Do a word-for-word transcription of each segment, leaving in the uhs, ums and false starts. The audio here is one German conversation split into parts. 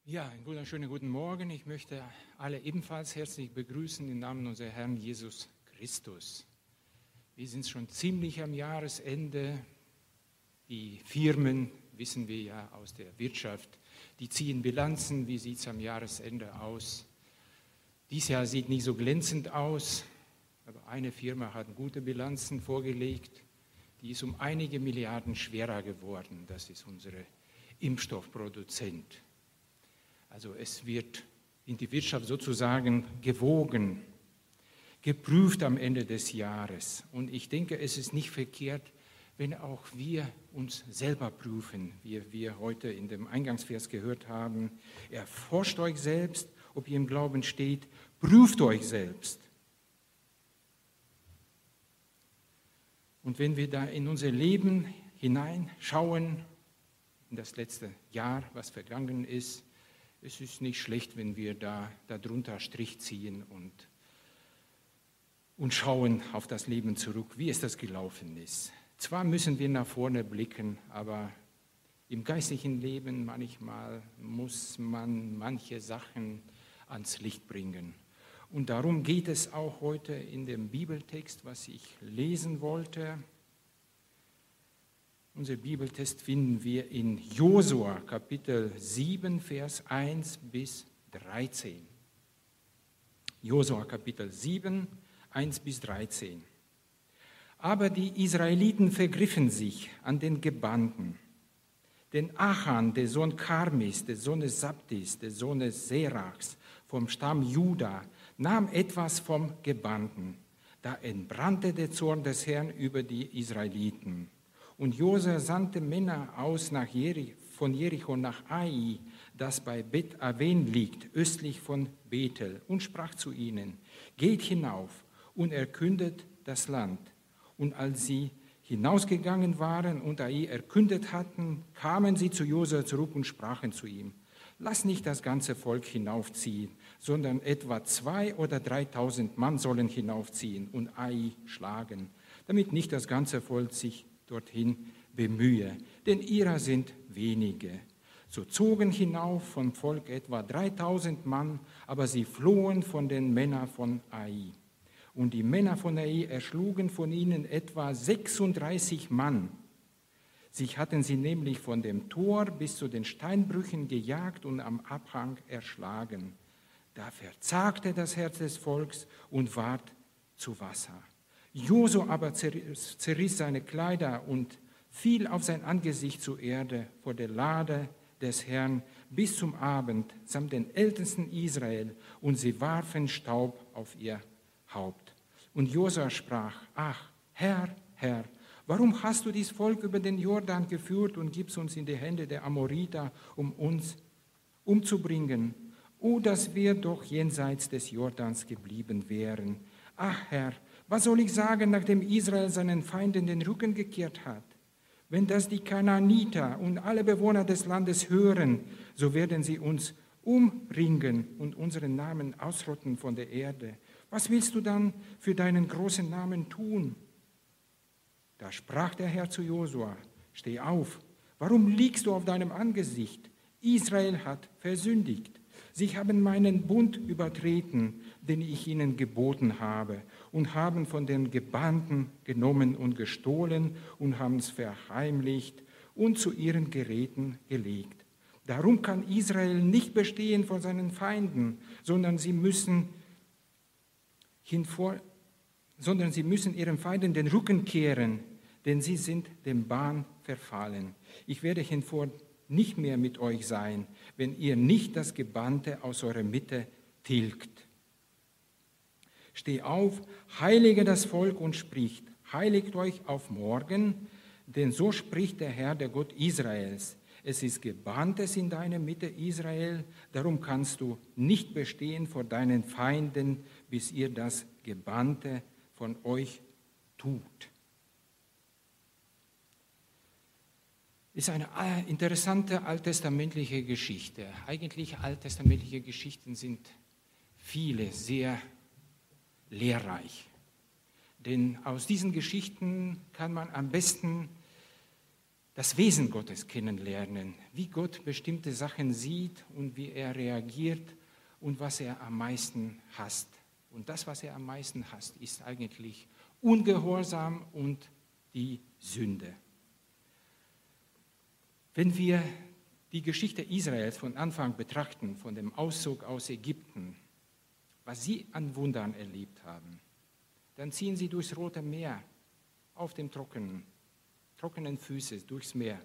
Ja, einen wunderschönen guten Morgen. Ich möchte alle ebenfalls herzlich begrüßen im Namen unseres Herrn Jesus Christus. Wir sind schon ziemlich am Jahresende. Die Firmen, wissen wir ja aus der Wirtschaft, die ziehen Bilanzen. Wie sieht es am Jahresende aus? Dieses Jahr sieht nicht so glänzend aus, aber eine Firma hat gute Bilanzen vorgelegt. Die ist um einige Milliarden schwerer geworden. Das ist unsere Impfstoffproduzent. Also es wird in die Wirtschaft sozusagen gewogen, geprüft am Ende des Jahres. Und ich denke, es ist nicht verkehrt, wenn auch wir uns selber prüfen, wie wir heute in dem Eingangsvers gehört haben. Erforscht euch selbst, ob ihr im Glauben steht, prüft euch selbst. Und wenn wir da in unser Leben hineinschauen, in das letzte Jahr, was vergangen ist, es ist nicht schlecht, wenn wir da darunter Strich ziehen und, und schauen auf das Leben zurück, wie es das gelaufen ist. Zwar müssen wir nach vorne blicken, aber im geistlichen Leben manchmal muss man manche Sachen ans Licht bringen. Und darum geht es auch heute in dem Bibeltext, was ich lesen wollte. Unser Bibeltext finden wir in Josua, Kapitel sieben, Vers eins bis dreizehn. Josua, Kapitel sieben, eins bis dreizehn. Aber die Israeliten vergriffen sich an den Gebannten. Denn Achan, der Sohn Karmis, der Sohn Sabtis, der Sohn Serachs, vom Stamm Juda, nahm etwas vom Gebannten. Da entbrannte der Zorn des Herrn über die Israeliten. Und Josua sandte Männer aus nach Jericho, von Jericho nach Ai, das bei Bet Aven liegt, östlich von Bethel, und sprach zu ihnen: Geht hinauf und erkündet das Land. Und als sie hinausgegangen waren und Ai erkündet hatten, kamen sie zu Josua zurück und sprachen zu ihm: Lass nicht das ganze Volk hinaufziehen, sondern etwa zwei oder dreitausend Mann sollen hinaufziehen und Ai schlagen, damit nicht das ganze Volk sich dorthin bemühe, denn ihrer sind wenige. So zogen hinauf vom Volk etwa dreitausend Mann, aber sie flohen von den Männern von Ai. Und die Männer von Ai erschlugen von ihnen etwa sechsunddreißig Mann. Sie hatten sie nämlich von dem Tor bis zu den Steinbrüchen gejagt und am Abhang erschlagen. Da verzagte das Herz des Volks und ward zu Wasser. Josua aber zerriss seine Kleider und fiel auf sein Angesicht zur Erde vor der Lade des Herrn bis zum Abend samt den Ältesten Israel, und sie warfen Staub auf ihr Haupt. Und Josua sprach: Ach, Herr, Herr, warum hast du dieses Volk über den Jordan geführt und gibst uns in die Hände der Amoriter, um uns umzubringen? O, dass wir doch jenseits des Jordans geblieben wären. Ach, Herr, was soll ich sagen, nachdem Israel seinen Feinden den Rücken gekehrt hat? Wenn das die Kanaaniter und alle Bewohner des Landes hören, so werden sie uns umbringen und unseren Namen ausrotten von der Erde. Was willst du dann für deinen großen Namen tun? Da sprach der Herr zu Josua: Steh auf, warum liegst du auf deinem Angesicht? Israel hat versündigt. Sie haben meinen Bund übertreten, den ich ihnen geboten habe, und haben von den Gebannten genommen und gestohlen und haben es verheimlicht und zu ihren Geräten gelegt. Darum kann Israel nicht bestehen vor seinen Feinden, sondern sie müssen hinvor, sondern sie müssen ihren Feinden den Rücken kehren, denn sie sind dem Bahn verfallen. Ich werde hinvor nicht mehr mit euch sein, wenn ihr nicht das Gebannte aus eurer Mitte tilgt. Steh auf, heilige das Volk und spricht: Heiligt euch auf morgen, denn so spricht der Herr, der Gott Israels. Es ist Gebanntes in deiner Mitte, Israel, darum kannst du nicht bestehen vor deinen Feinden, bis ihr das Gebannte von euch tut. Ist eine interessante alttestamentliche Geschichte. Eigentlich alttestamentliche Geschichten sind viele sehr lehrreich. Denn aus diesen Geschichten kann man am besten das Wesen Gottes kennenlernen, wie Gott bestimmte Sachen sieht und wie er reagiert und was er am meisten hasst. Und das, was er am meisten hasst, ist eigentlich Ungehorsam und die Sünde. Wenn wir die Geschichte Israels von Anfang betrachten, von dem Auszug aus Ägypten, was sie an Wundern erlebt haben, dann ziehen sie durchs Rote Meer auf dem trockenen, trockenen Füße durchs Meer.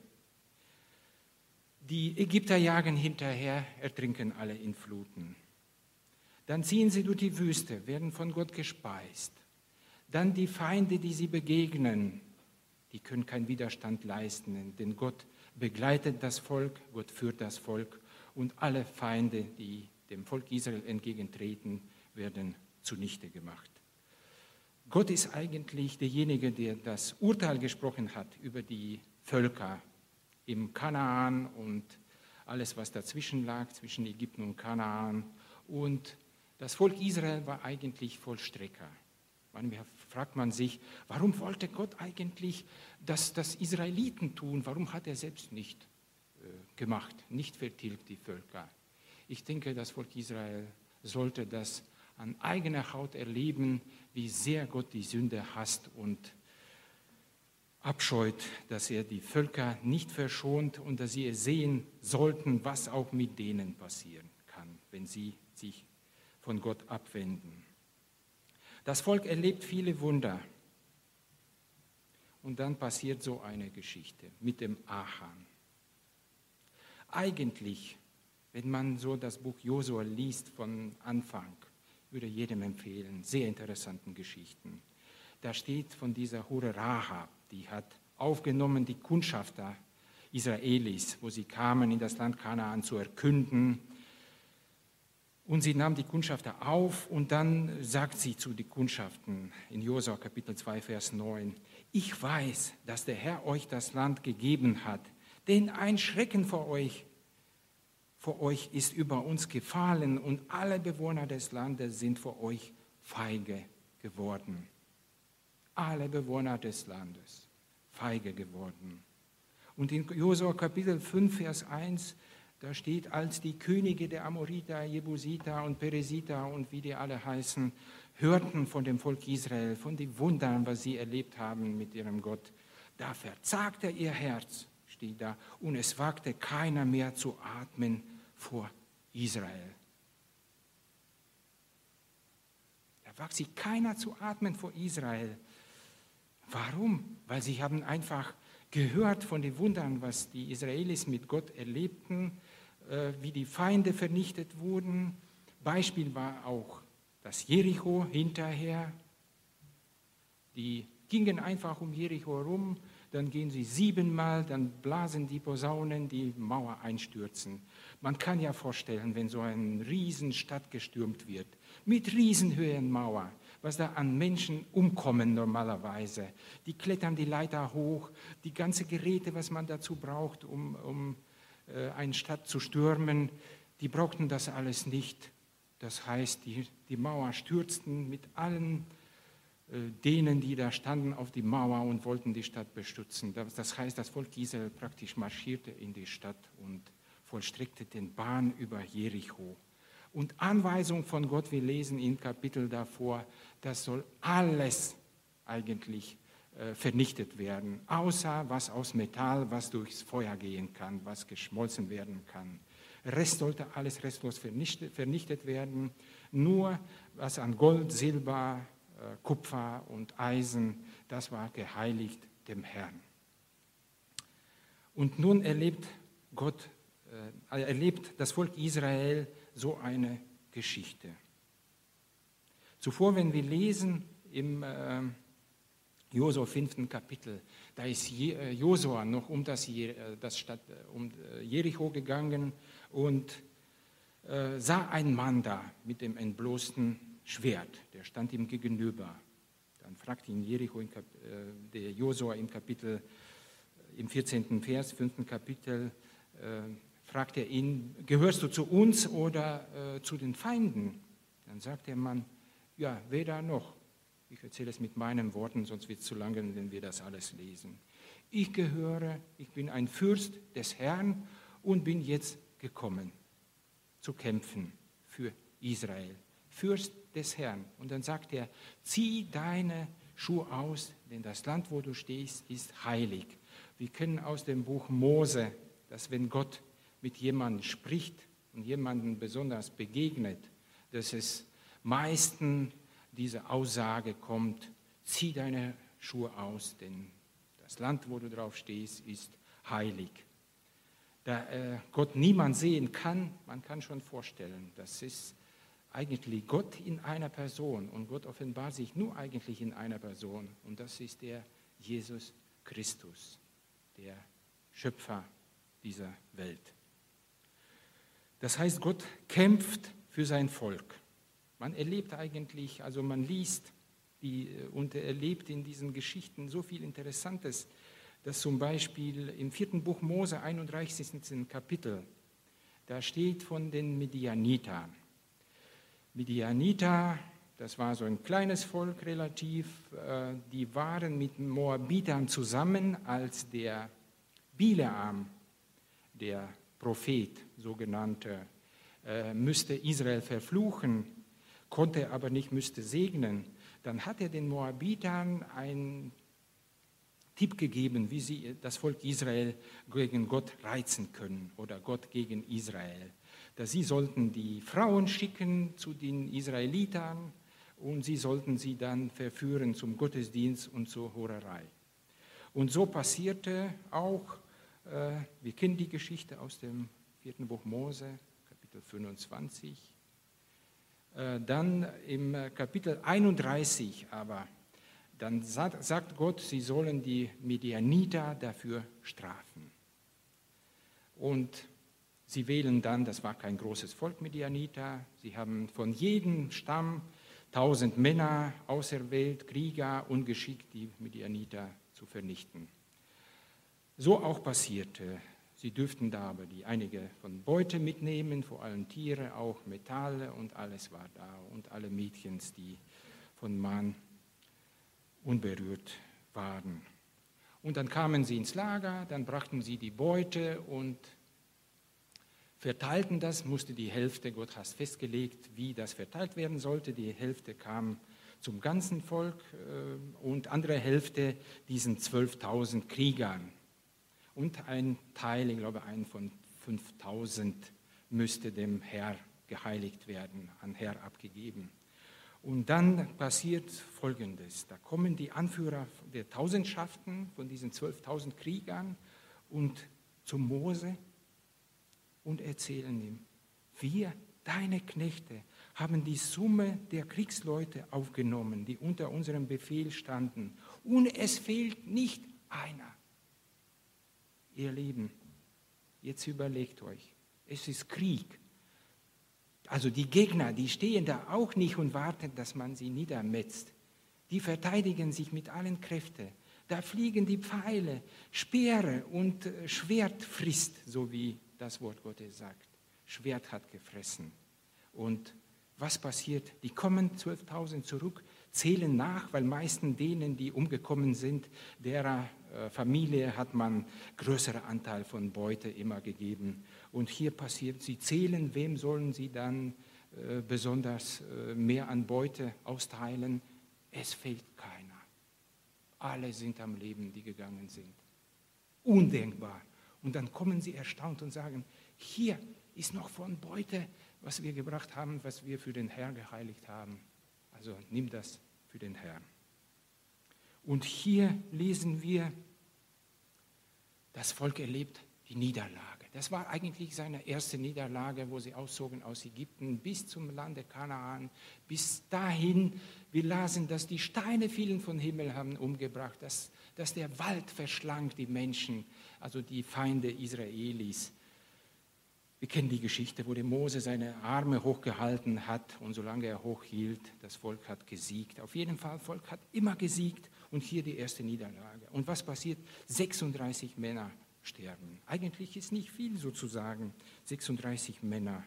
Die Ägypter jagen hinterher, ertrinken alle in Fluten. Dann ziehen sie durch die Wüste, werden von Gott gespeist. Dann die Feinde, die sie begegnen, die können keinen Widerstand leisten, denn Gott begleitet das Volk, Gott führt das Volk und alle Feinde, die dem Volk Israel entgegentreten, werden zunichte gemacht. Gott ist eigentlich derjenige, der das Urteil gesprochen hat über die Völker im Kanaan und alles, was dazwischen lag, zwischen Ägypten und Kanaan. Und das Volk Israel war eigentlich Vollstrecker. Manchmal fragt man sich, warum wollte Gott eigentlich, dass das Israeliten tun? Warum hat er selbst nicht äh, gemacht, nicht vertilgt die Völker? Ich denke, das Volk Israel sollte das an eigener Haut erleben, wie sehr Gott die Sünde hasst und abscheut, dass er die Völker nicht verschont und dass sie sehen sollten, was auch mit denen passieren kann, wenn sie sich von Gott abwenden. Das Volk erlebt viele Wunder. Und dann passiert so eine Geschichte mit dem Achan. Eigentlich, wenn man so das Buch Josua liest von Anfang, würde jedem empfehlen, sehr interessanten Geschichten. Da steht von dieser Hure Rahab, die hat aufgenommen die Kundschafter Israelis, wo sie kamen in das Land Kanaan zu erkünden. Und sie nahm die Kundschafter auf und dann sagt sie zu den Kundschaften in Josua Kapitel zwei, Vers neun, ich weiß, dass der Herr euch das Land gegeben hat, denn ein Schrecken vor euch, vor euch ist über uns gefallen und alle Bewohner des Landes sind vor euch feige geworden. Alle Bewohner des Landes feige geworden. Und in Josua Kapitel fünf, Vers eins, da steht, als die Könige der Amoriter, Jebusiter und Peresiter und wie die alle heißen, hörten von dem Volk Israel, von den Wundern, was sie erlebt haben mit ihrem Gott, da verzagte ihr Herz, steht da, und es wagte keiner mehr zu atmen vor Israel. Da wagt sich keiner zu atmen vor Israel. Warum? Weil sie haben einfach gehört von den Wundern, was die Israelis mit Gott erlebten, wie die Feinde vernichtet wurden. Beispiel war auch das Jericho hinterher. Die gingen einfach um Jericho herum, dann gehen sie siebenmal, dann blasen die Posaunen, die Mauer einstürzen. Man kann ja vorstellen, wenn so eine Riesenstadt gestürmt wird, mit riesenhöhen Mauer, was da an Menschen umkommen normalerweise. Die klettern die Leiter hoch, die ganzen Geräte, was man dazu braucht, um, um äh, eine Stadt zu stürmen, die brauchten das alles nicht. Das heißt, die, die Mauer stürzten mit allen äh, denen, die da standen auf die Mauer und wollten die Stadt bestützen. Das, das heißt, das Volk Israel praktisch marschierte in die Stadt und vollstreckte den Bahn über Jericho. Und Anweisung von Gott, wir lesen im Kapitel davor, das soll alles eigentlich äh, vernichtet werden, außer was aus Metall, was durchs Feuer gehen kann, was geschmolzen werden kann. Rest sollte alles restlos vernichtet, vernichtet werden, nur was an Gold, Silber, äh, Kupfer und Eisen, das war geheiligt dem Herrn. Und nun erlebt Gott, äh, erlebt das Volk Israel so eine Geschichte. Zuvor, wenn wir lesen im äh, Josua fünften Kapitel, da ist Je, Josua noch um das, das Stadt, um Jericho gegangen und äh, sah einen Mann da mit dem entblößten Schwert, der stand ihm gegenüber. Dann fragte ihn Jericho, in Kap, äh, der Josua im Kapitel, im vierzehnten Vers, fünften Kapitel, äh, fragt er ihn, gehörst du zu uns oder äh, zu den Feinden? Dann sagt der Mann, ja, weder noch. Ich erzähle es mit meinen Worten, sonst wird es zu lange, wenn wir das alles lesen. ich gehöre, ich bin ein Fürst des Herrn und bin jetzt gekommen, zu kämpfen für Israel. Fürst des Herrn. Und dann sagt er, zieh deine Schuhe aus, denn das Land, wo du stehst, ist heilig. Wir kennen aus dem Buch Mose, dass wenn Gott mit jemandem spricht und jemandem besonders begegnet, dass es meistens diese Aussage kommt, zieh deine Schuhe aus, denn das Land, wo du drauf stehst, ist heilig. Da äh, Gott niemand sehen kann, man kann schon vorstellen, das ist eigentlich Gott in einer Person und Gott offenbart sich nur eigentlich in einer Person und das ist der Jesus Christus, der Schöpfer dieser Welt. Das heißt, Gott kämpft für sein Volk. Man erlebt eigentlich, also man liest die, und erlebt in diesen Geschichten so viel Interessantes, dass zum Beispiel im vierten Buch Mose, einunddreißigsten Kapitel, da steht von den Midianitern. Midianiter, das war so ein kleines Volk relativ, die waren mit Moabitern zusammen, als der Bileam, der Prophet, sogenannte, müsste Israel verfluchen, konnte aber nicht, müsste segnen. Dann hat er den Moabitern einen Tipp gegeben, wie sie das Volk Israel gegen Gott reizen können oder Gott gegen Israel. Dass sie sollten die Frauen schicken zu den Israelitern und sie sollten sie dann verführen zum Gottesdienst und zur Hurerei. Und so passierte auch, äh, wir kennen die Geschichte aus dem vierten Buch Mose, Kapitel fünfundzwanzig. Äh, dann im Kapitel einunddreißig aber, dann sagt, sagt Gott, sie sollen die Midianiter dafür strafen. Und sie wählen dann, das war kein großes Volk Midianiter, sie haben von jedem Stamm tausend Männer auserwählt, Krieger und geschickt, die Midianiter zu vernichten. So auch passierte. Sie dürften da aber die einige von Beute mitnehmen, vor allem Tiere, auch Metalle und alles war da und alle Mädchen, die von Mann unberührt waren. Und dann kamen sie ins Lager, dann brachten sie die Beute und verteilten das, musste die Hälfte, Gott hat festgelegt, wie das verteilt werden sollte. Die Hälfte kam zum ganzen Volk und andere Hälfte diesen zwölftausend Kriegern. Und ein Teil, ich glaube, ein von fünftausend müsste dem Herr geheiligt werden, an Herr abgegeben. Und dann passiert Folgendes, da kommen die Anführer der Tausendschaften von diesen zwölftausend Kriegern und zu Mose und erzählen ihm, wir, deine Knechte, haben die Summe der Kriegsleute aufgenommen, die unter unserem Befehl standen und es fehlt nicht einer. Ihr Lieben, jetzt überlegt euch, es ist Krieg. Also die Gegner, die stehen da auch nicht und warten, dass man sie niedermetzt. Die verteidigen sich mit allen Kräften. Da fliegen die Pfeile, Speere und Schwert frisst, so wie das Wort Gottes sagt. Schwert hat gefressen. Und was passiert? Die kommen zwölftausend zurück, zählen nach, weil meisten denen, die umgekommen sind, derer äh, Familie hat man größeren Anteil von Beute immer gegeben. Und hier passiert, sie zählen, wem sollen sie dann äh, besonders äh, mehr an Beute austeilen? Es fehlt keiner. Alle sind am Leben, die gegangen sind. Undenkbar. Und dann kommen sie erstaunt und sagen, hier ist noch von Beute, was wir gebracht haben, was wir für den Herrn geheiligt haben. Also nimm das für den Herrn. Und hier lesen wir, das Volk erlebt die Niederlage. Das war eigentlich seine erste Niederlage, wo sie auszogen aus Ägypten bis zum Lande Kanaan. Bis dahin, wir lasen, dass die Steine fielen vom Himmel, haben umgebracht, dass, dass der Wald verschlang die Menschen, also die Feinde Israelis. Wir kennen die Geschichte, wo der Mose seine Arme hochgehalten hat und solange er hochhielt, das Volk hat gesiegt. Auf jeden Fall, das Volk hat immer gesiegt und hier die erste Niederlage. Und was passiert? sechsunddreißig Männer sterben. Eigentlich ist nicht viel sozusagen, sechsunddreißig Männer.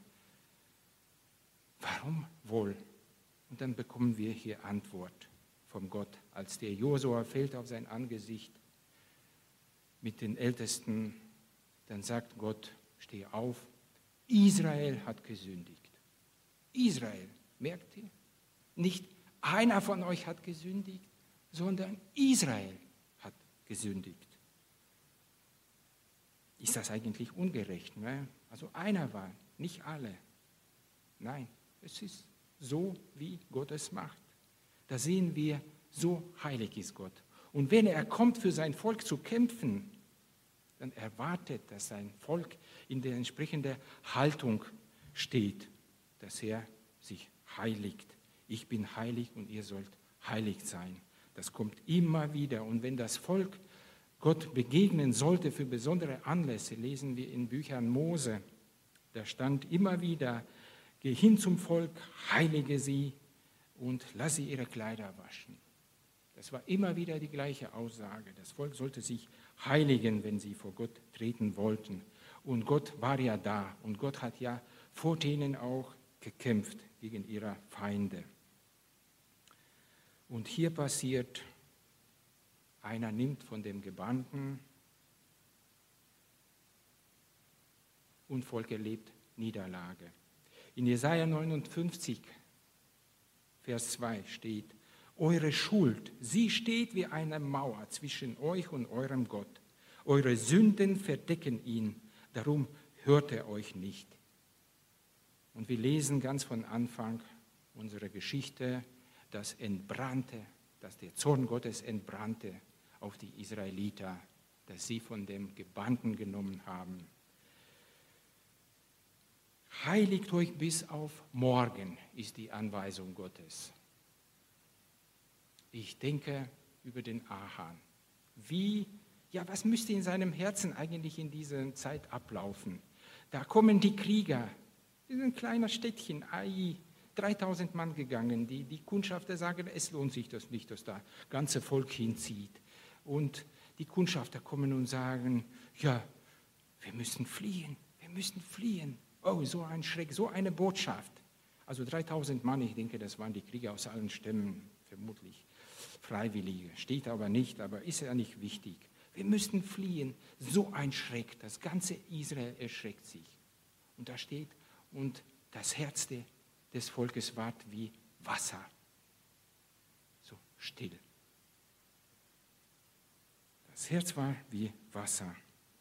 Warum wohl? Und dann bekommen wir hier Antwort von Gott, als der Josua fällt auf sein Angesicht. mit den Ältesten, dann sagt Gott, steh auf, Israel hat gesündigt. Israel, merkt ihr? Nicht einer von euch hat gesündigt, sondern Israel hat gesündigt. Ist das eigentlich ungerecht? Ne? Also einer war, nicht alle. Nein, es ist so, wie Gott es macht. Da sehen wir, so heilig ist Gott. Und wenn er kommt, für sein Volk zu kämpfen, dann erwartet, dass sein Volk in der entsprechenden Haltung steht, dass er sich heiligt. Ich bin heilig und ihr sollt heilig sein. Das kommt immer wieder. Und wenn das Volk Gott begegnen sollte für besondere Anlässe, lesen wir in Büchern Mose, da stand immer wieder, geh hin zum Volk, heilige sie und lass sie ihre Kleider waschen. Das war immer wieder die gleiche Aussage. Das Volk sollte sich heiligen, wenn sie vor Gott treten wollten. Und Gott war ja da und Gott hat ja vor denen auch gekämpft gegen ihre Feinde. Und hier passiert, einer nimmt von dem Gebannten und Volk erlebt Niederlage. In Jesaja neunundfünfzig, Vers zwei steht, eure Schuld, sie steht wie eine Mauer zwischen euch und eurem Gott. Eure Sünden verdecken ihn, darum hört er euch nicht. Und wir lesen ganz von Anfang unserer Geschichte, das entbrannte, dass der Zorn Gottes entbrannte auf die Israeliter, dass sie von dem Gebannten genommen haben. Heiligt euch bis auf morgen, ist die Anweisung Gottes. Ich denke über den Achan. Wie, ja, was müsste in seinem Herzen eigentlich in dieser Zeit ablaufen? Da kommen die Krieger, in ein kleines Städtchen, Ai, dreitausend Mann gegangen. Die, die Kundschafter sagen, es lohnt sich das nicht, dass das ganze Volk hinzieht. Und die Kundschafter kommen und sagen, ja, wir müssen fliehen, wir müssen fliehen. Oh, so ein Schreck, so eine Botschaft. Also dreitausend Mann, ich denke, das waren die Krieger aus allen Stämmen, vermutlich Freiwillige. Steht aber nicht, aber ist ja nicht wichtig. Wir müssen fliehen. So ein Schreck, das ganze Israel erschreckt sich. Und da steht, und das Herz des Volkes ward wie Wasser. So still. Das Herz war wie Wasser.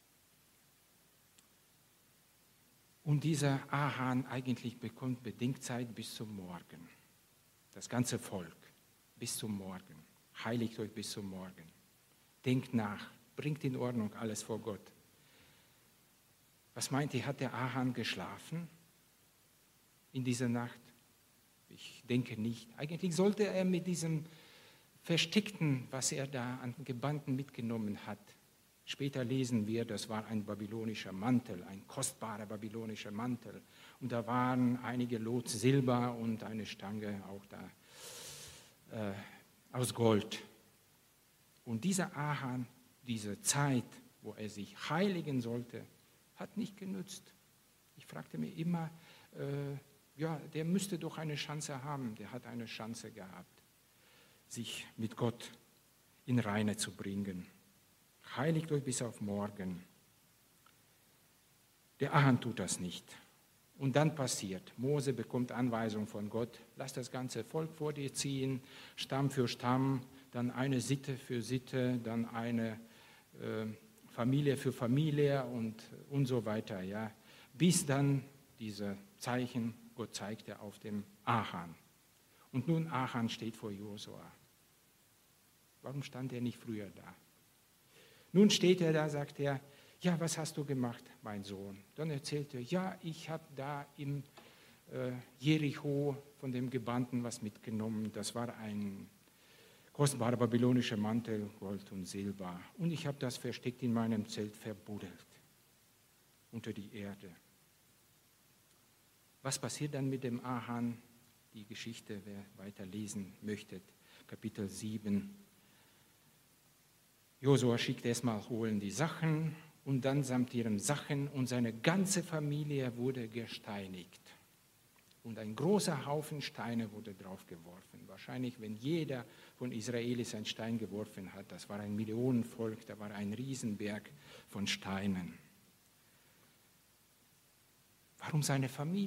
Und dieser Achan eigentlich bekommt Bedenkzeit bis zum Morgen. Das ganze Volk bis zum Morgen. Heiligt euch bis zum Morgen. Denkt nach, bringt in Ordnung alles vor Gott. Was meint ihr, hat der Achan geschlafen in dieser Nacht? Ich denke nicht. Eigentlich sollte er mit diesem Versteckten, was er da an Gebannten mitgenommen hat. Später lesen wir, das war ein babylonischer Mantel, ein kostbarer babylonischer Mantel. Und da waren einige Lot Silber und eine Stange auch da äh, aus Gold. Und dieser Achan, diese Zeit, wo er sich heiligen sollte, hat nicht genützt. Ich fragte mir immer, äh, ja, der müsste doch eine Chance haben. Der hat eine Chance gehabt, sich mit Gott in Reine zu bringen. Heiligt euch bis auf morgen. Der Achan tut das nicht. Und dann passiert, Mose bekommt Anweisung von Gott, lass das ganze Volk vor dir ziehen, Stamm für Stamm, dann eine Sitte für Sitte, dann eine äh, Familie für Familie und, und so weiter. Ja. Bis dann diese Zeichen, Gott zeigte auf dem Achan. Und nun Achan steht vor Josua. Warum stand er nicht früher da? Nun steht er da, sagt er, ja, was hast du gemacht, mein Sohn? Dann erzählt er, ja, ich habe da im äh, Jericho von dem Gebannten was mitgenommen. Das war ein kostbarer babylonischer Mantel, Gold und Silber. Und ich habe das versteckt in meinem Zelt verbuddelt, unter die Erde. Was passiert dann mit dem Achan? Die Geschichte, wer weiter lesen möchte, Kapitel sieben. Josua schickt erstmal holen die Sachen und dann samt ihren Sachen und seine ganze Familie wurde gesteinigt. Und und ein großer Haufen Steine wurde drauf geworfen. Wahrscheinlich, wenn jeder von Israelis einen Stein geworfen hat, das war ein Millionenvolk, da war ein Riesenberg von Steinen. Warum seine Familie?